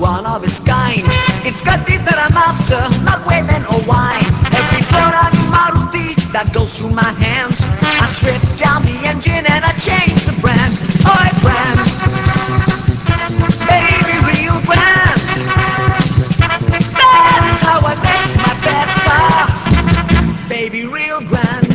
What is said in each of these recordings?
one of its kind. It's got this that I'm after, not women or wine. Every Ferrari Maruti that goes through my hands, I strip down the engine and I change the brand. Oi, brand, baby, real brand. That is how I make my best car, baby, real brand.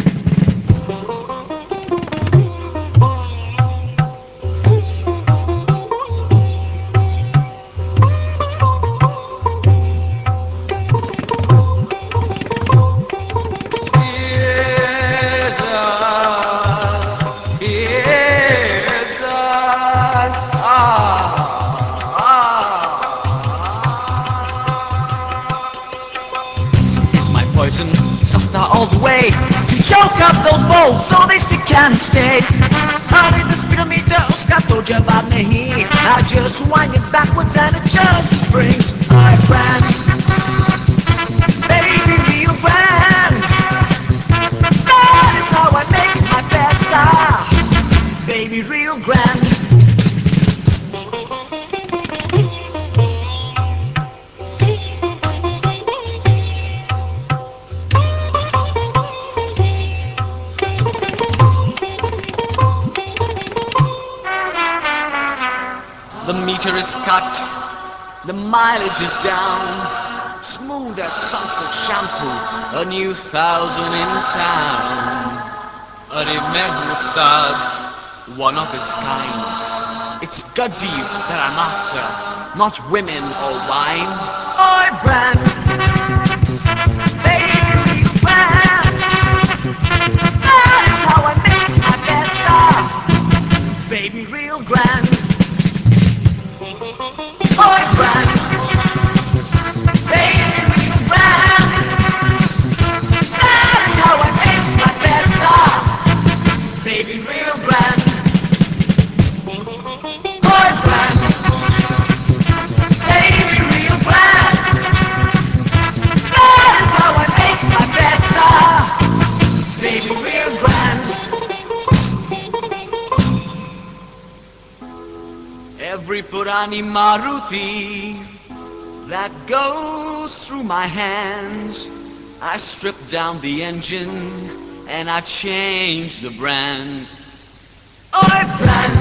Poison, Susta all the way to choke up those bolts so they stick and stay. Hurry the speedometer, उसका तो जवाब नहीं. I just wind it backwards and adjust the springs. I brand, baby, real brand. That is how I make my best car, baby, real grand. The meter is cut, the mileage is down, smooth as sunset shampoo, a new thousand in town. Arimer Ustad, one of its kind. It's goodies that I'm after, not women or wine. Oi, brand, baby, real brand. That is how I make my best car, baby, real grand. Oi, brand, baby, real brand. That is how I make my best car, baby, real brand. Oi, brand, baby, real brand. That is how I make my best car, baby, real brand. Every Purani Maruti that goes through my hands, I strip down the engine and I change the brand. Oi, brand.